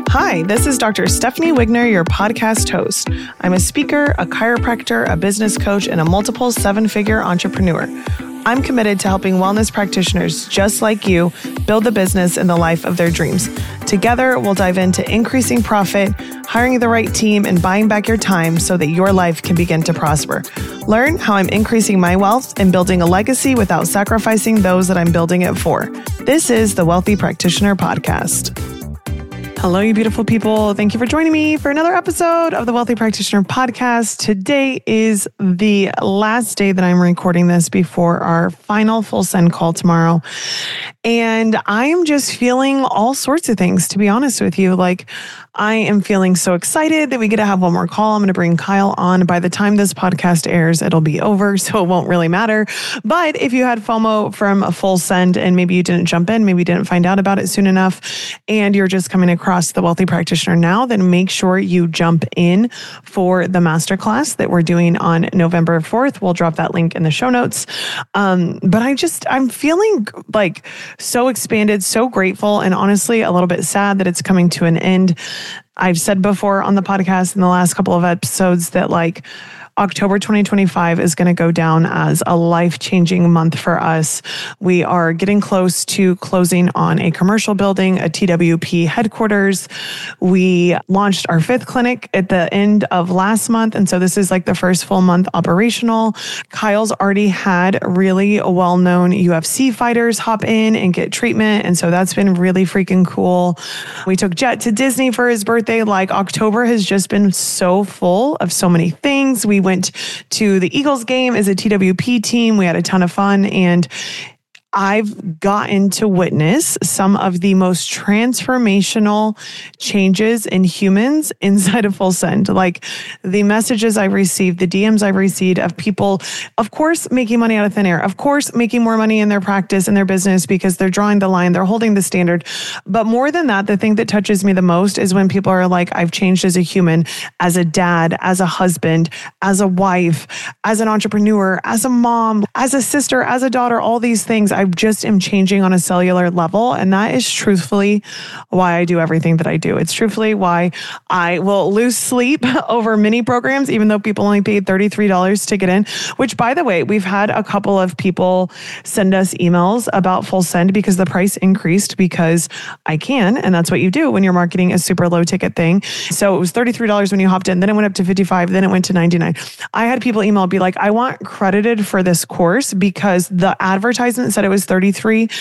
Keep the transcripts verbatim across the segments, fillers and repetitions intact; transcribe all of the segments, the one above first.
Hi, this is Doctor Stephanie Wigner, your podcast host. I'm a speaker, a chiropractor, a business coach, and a multiple seven-figure entrepreneur. I'm committed to helping wellness practitioners just like you build the business and the life of their dreams. Together, we'll dive into increasing profit, hiring the right team, and buying back your time so that your life can begin to prosper. Learn how I'm increasing my wealth and building a legacy without sacrificing those that I'm building it for. This is the Wealthy Practitioner Podcast. Hello, you beautiful people. Thank you for joining me for another episode of the Wealthy Practitioner Podcast. Today is the last day that I'm recording this before our final full send call tomorrow. And I am just feeling all sorts of things, to be honest with you. Like, I am feeling so excited that we get to have one more call. I'm going to bring Kyle on. By the time this podcast airs, it'll be over, so it won't really matter. But if you had FOMO from a full send and maybe you didn't jump in, maybe you didn't find out about it soon enough, and you're just coming across the Wealthy Practitioner now, then make sure you jump in for the masterclass that we're doing on November fourth. We'll drop that link in the show notes. Um, but I just, I'm feeling like so expanded, so grateful, and honestly, a little bit sad that it's coming to an end. I've said before on the podcast in the last couple of episodes that like October twenty twenty-five is going to go down as a life-changing month for us. We are getting close to closing on a commercial building, a T W P headquarters. We launched our fifth clinic at the end of last month. And so this is like the first full month operational. Kyle's already had really well-known U F C fighters hop in and get treatment. And so that's been really freaking cool. We took Jet to Disney for his birthday. Like October has just been so full of so many things. We went to the Eagles game as a T W P team. We had a ton of fun, and I've gotten to witness some of the most transformational changes in humans inside of Full Send. Like the messages I've received, the D Ms I've received of people, of course, making money out of thin air, of course, making more money in their practice and their business because they're drawing the line, they're holding the standard. But more than that, the thing that touches me the most is when people are like, I've changed as a human, as a dad, as a husband, as a wife, as an entrepreneur, as a mom, as a sister, as a daughter, all these things. I just am changing on a cellular level. And that is truthfully why I do everything that I do. It's truthfully why I will lose sleep over mini programs, even though people only paid thirty-three dollars to get in, which by the way, we've had a couple of people send us emails about Full Send because the price increased because I can. And that's what you do when you're marketing a super low ticket thing. So it was thirty-three dollars when you hopped in, then it went up to fifty-five dollars, then it went to ninety-nine dollars. I had people email be like, I want credited for this course because the advertisement said it was thirty-three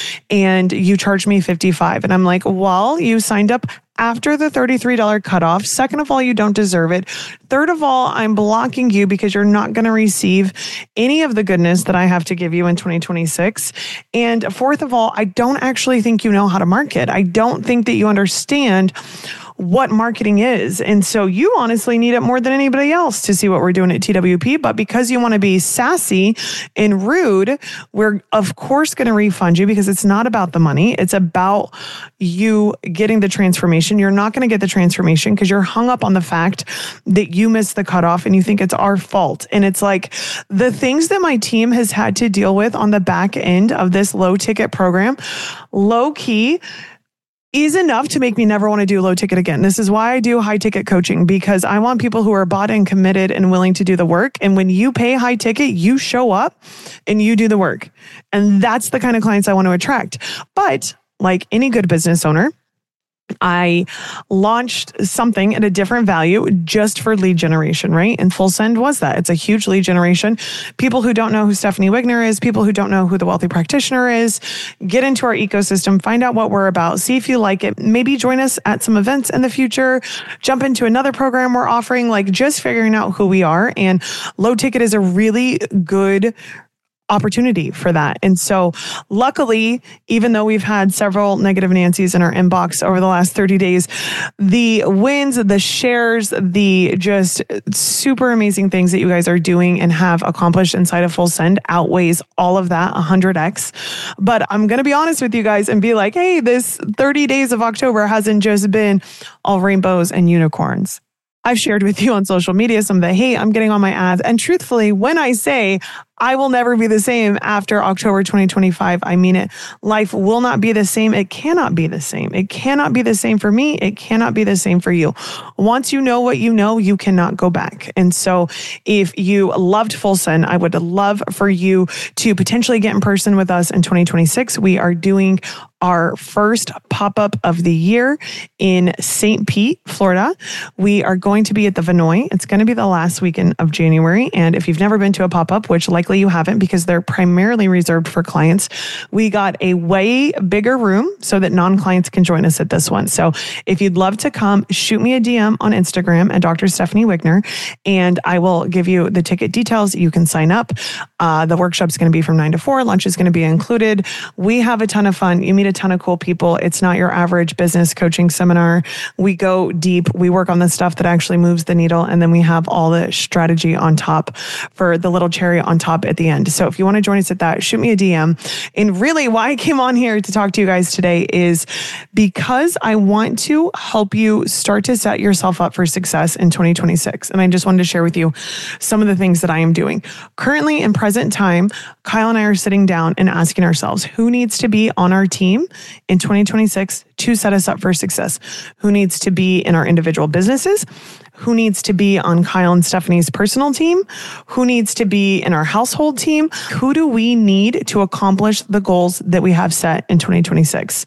and you charged me fifty-five. And I'm like, well, you signed up after the thirty-three dollars cutoff. Second of all, you don't deserve it. Third of all, I'm blocking you because you're not going to receive any of the goodness that I have to give you in twenty twenty-six. And fourth of all, I don't actually think you know how to market. I don't think that you understand what marketing is. And so you honestly need it more than anybody else to see what we're doing at T W P. But because you want to be sassy and rude, we're of course going to refund you because it's not about the money. It's about you getting the transformation. You're not going to get the transformation because you're hung up on the fact that you missed the cutoff and you think it's our fault. And it's like the things that my team has had to deal with on the back end of this low ticket program, low key, is enough to make me never want to do low ticket again. This is why I do high ticket coaching, because I want people who are bought and committed and willing to do the work. And when you pay high ticket, you show up and you do the work. And that's the kind of clients I want to attract. But like any good business owner, I launched something at a different value just for lead generation, right? And Full Send was that. It's a huge lead generation. People who don't know who Stephanie Wigner is, people who don't know who the Wealthy Practitioner is, get into our ecosystem, find out what we're about, see if you like it, maybe join us at some events in the future, jump into another program we're offering, like just figuring out who we are. And low ticket is a really good opportunity for that. And so luckily, even though we've had several negative Nancy's in our inbox over the last thirty days, the wins, the shares, the just super amazing things that you guys are doing and have accomplished inside of Full Send outweighs all of that one hundred x. But I'm going to be honest with you guys and be like, hey, this thirty days of October hasn't just been all rainbows and unicorns. I've shared with you on social media some of the hate I'm getting on my ads. And truthfully, when I say I will never be the same after October twenty twenty-five. I mean it. Life will not be the same. It cannot be the same. It cannot be the same for me. It cannot be the same for you. Once you know what you know, you cannot go back. And so if you loved Full Send, I would love for you to potentially get in person with us in twenty twenty-six. We are doing our first pop-up of the year in Saint Pete, Florida. We are going to be at the Vinoy. It's going to be the last weekend of January. And if you've never been to a pop-up, which likely you haven't because they're primarily reserved for clients, we got a way bigger room so that non-clients can join us at this one. So if you'd love to come, shoot me a D M on Instagram at Doctor Stephanie Wigner, and I will give you the ticket details. You can sign up. Uh, the workshop's going to be from nine to four. Lunch is going to be included. We have a ton of fun. You meet a ton of cool people. It's not your average business coaching seminar. We go deep. We work on the stuff that actually moves the needle. And then we have all the strategy on top for the little cherry on top at the end. So if you want to join us at that, shoot me a D M. And really why I came on here to talk to you guys today is because I want to help you start to set yourself up for success in twenty twenty-six. And I just wanted to share with you some of the things that I am doing. Currently in present time, Kyle and I are sitting down and asking ourselves, who needs to be on our team in twenty twenty-six to set us up for success? Who needs to be in our individual businesses? Who needs to be on Kyle and Stephanie's personal team? Who needs to be in our household team? Who do we need to accomplish the goals that we have set in twenty twenty-six?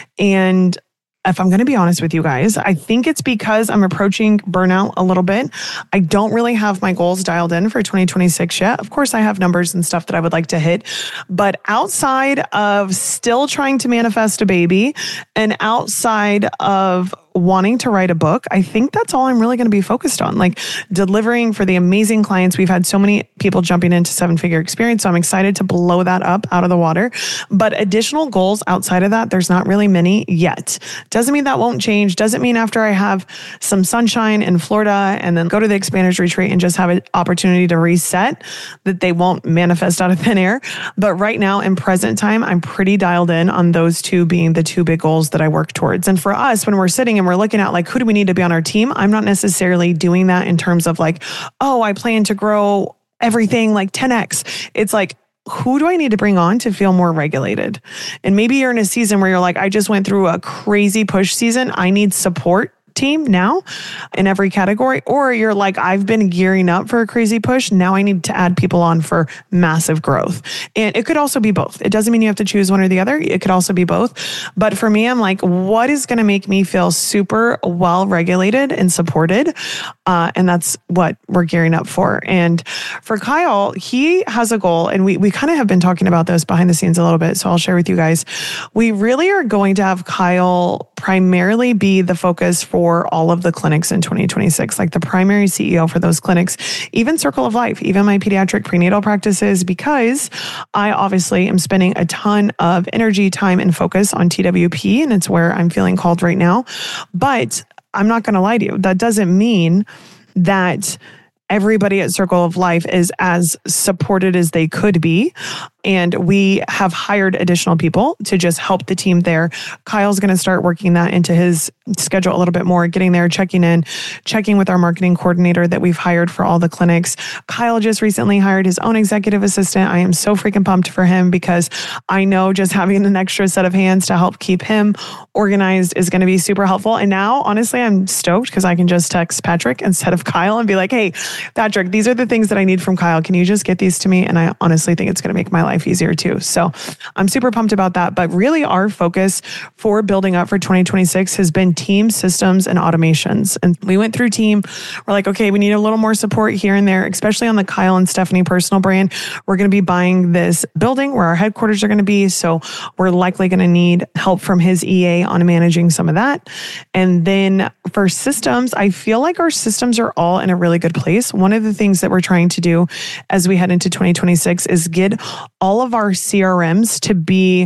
And if I'm going to be honest with you guys, I think it's because I'm approaching burnout a little bit. I don't really have my goals dialed in for twenty twenty-six yet. Of course, I have numbers and stuff that I would like to hit, but outside of still trying to manifest a baby and outside of wanting to write a book, I think that's all I'm really going to be focused on, like delivering for the amazing clients. We've had so many people jumping into seven figure experience. So I'm excited to blow that up out of the water. But additional goals outside of that, there's not really many yet. Doesn't mean that won't change. Doesn't mean after I have some sunshine in Florida and then go to the Expanders Retreat and just have an opportunity to reset, that they won't manifest out of thin air. But right now in present time, I'm pretty dialed in on those two being the two big goals that I work towards. And for us, when we're sitting and we're looking at like, who do we need to be on our team? I'm not necessarily doing that in terms of like, oh, I plan to grow everything like ten X. It's like, who do I need to bring on to feel more regulated? And maybe you're in a season where you're like, I just went through a crazy push season. I need support team now in every category. Or you're like, I've been gearing up for a crazy push. Now I need to add people on for massive growth. And it could also be both. It doesn't mean you have to choose one or the other. It could also be both. But for me, I'm like, what is going to make me feel super well regulated and supported? Uh, and that's what we're gearing up for. And for Kyle, he has a goal, and we, we kind of have been talking about this behind the scenes a little bit. So I'll share with you guys. We really are going to have Kyle primarily be the focus for all of the clinics in twenty twenty-six, like the primary C E O for those clinics, even Circle of Life, even my pediatric prenatal practices, because I obviously am spending a ton of energy, time, and focus on T W P, and it's where I'm feeling called right now. But I'm not going to lie to you. That doesn't mean that everybody at Circle of Life is as supported as they could be. And we have hired additional people to just help the team there. Kyle's going to start working that into his schedule a little bit more, getting there, checking in, checking with our marketing coordinator that we've hired for all the clinics. Kyle just recently hired his own executive assistant. I am so freaking pumped for him because I know just having an extra set of hands to help keep him organized is going to be super helpful. And now, honestly, I'm stoked because I can just text Patrick instead of Kyle and be like, hey, Patrick, these are the things that I need from Kyle. Can you just get these to me? And I honestly think it's going to make my life life easier too. So I'm super pumped about that. But really our focus for building up for twenty twenty-six has been team, systems, and automations. And we went through team. We're like, okay, we need a little more support here and there, especially on the Kyle and Stephanie personal brand. We're going to be buying this building where our headquarters are going to be. So we're likely going to need help from his E A on managing some of that. And then for systems, I feel like our systems are all in a really good place. One of the things that we're trying to do as we head into twenty twenty-six is get all of our C R Ms to be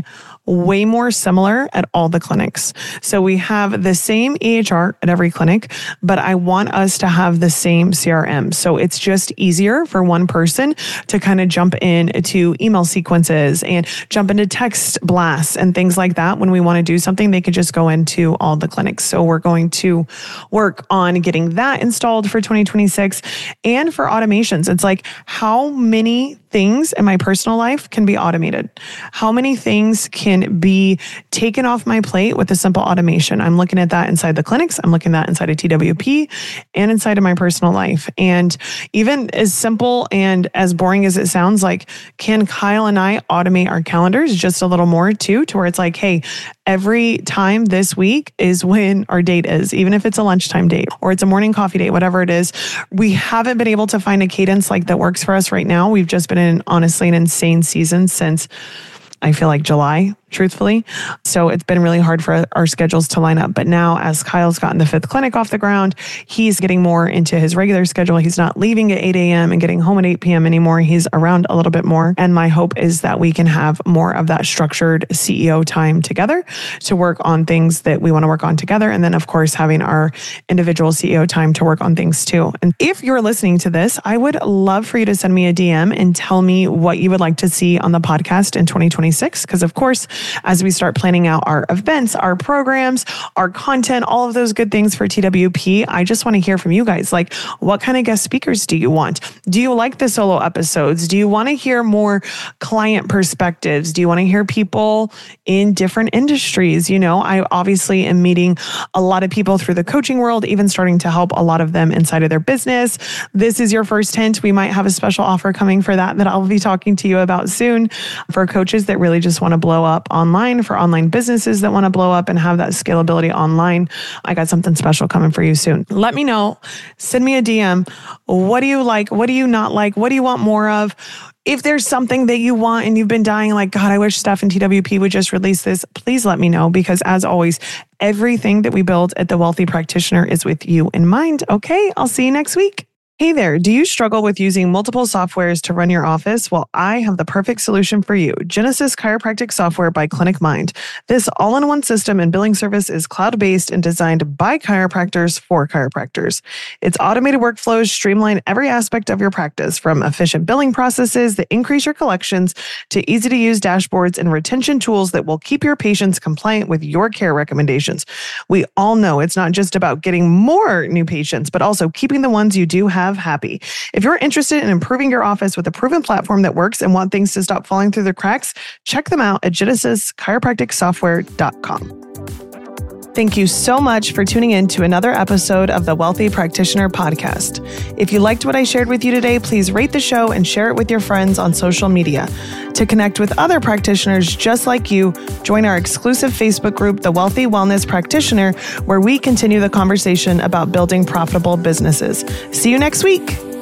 way more similar at all the clinics. So we have the same E H R at every clinic, but I want us to have the same C R M. So it's just easier for one person to kind of jump into email sequences and jump into text blasts and things like that. When we want to do something, they could just go into all the clinics. So we're going to work on getting that installed for twenty twenty-six. And for automations, it's like, how many things in my personal life can be automated? How many things can be taken off my plate with a simple automation? I'm looking at that inside the clinics. I'm looking at that inside of T W P and inside of my personal life. And even as simple and as boring as it sounds, like, can Kyle and I automate our calendars just a little more too, to where it's like, hey, every time this week is when our date is, even if it's a lunchtime date or it's a morning coffee date, whatever it is. We haven't been able to find a cadence like that works for us right now. We've just been in, honestly, an insane season since I feel like July, truthfully. So it's been really hard for our schedules to line up. But now, as Kyle's gotten the fifth clinic off the ground, he's getting more into his regular schedule. He's not leaving at eight a.m. and getting home at eight p.m. anymore. He's around a little bit more. And my hope is that we can have more of that structured C E O time together to work on things that we want to work on together. And then, of course, having our individual C E O time to work on things too. And if you're listening to this, I would love for you to send me a D M and tell me what you would like to see on the podcast in twenty twenty-six. Because, of course, as we start planning out our events, our programs, our content, all of those good things for T W P, I just want to hear from you guys. Like, what kind of guest speakers do you want? Do you like the solo episodes? Do you want to hear more client perspectives? Do you want to hear people in different industries? You know, I obviously am meeting a lot of people through the coaching world, even starting to help a lot of them inside of their business. This is your first hint. We might have a special offer coming for that that I'll be talking to you about soon, for coaches that really just want to blow up online, for online businesses that want to blow up and have that scalability online. I got something special coming for you soon. Let me know. Send me a D M. What do you like? What do you not like? What do you want more of? If there's something that you want and you've been dying, like, God, I wish Steph and T W P would just release this, please let me know. Because as always, everything that we build at The Wealthy Practitioner is with you in mind. Okay, I'll see you next week. Hey there, do you struggle with using multiple softwares to run your office? Well, I have the perfect solution for you. Genesis Chiropractic Software by Clinic Mind. This all-in-one system and billing service is cloud-based and designed by chiropractors for chiropractors. Its automated workflows streamline every aspect of your practice, from efficient billing processes that increase your collections to easy-to-use dashboards and retention tools that will keep your patients compliant with your care recommendations. We all know it's not just about getting more new patients, but also keeping the ones you do have happy. If you're interested in improving your office with a proven platform that works and want things to stop falling through the cracks, check them out at genesis chiropractic software dot com. Thank you so much for tuning in to another episode of the Wealthy Practitioner Podcast. If you liked what I shared with you today, please rate the show and share it with your friends on social media. To connect with other practitioners just like you, join our exclusive Facebook group, The Wealthy Wellness Practitioner, where we continue the conversation about building profitable businesses. See you next week.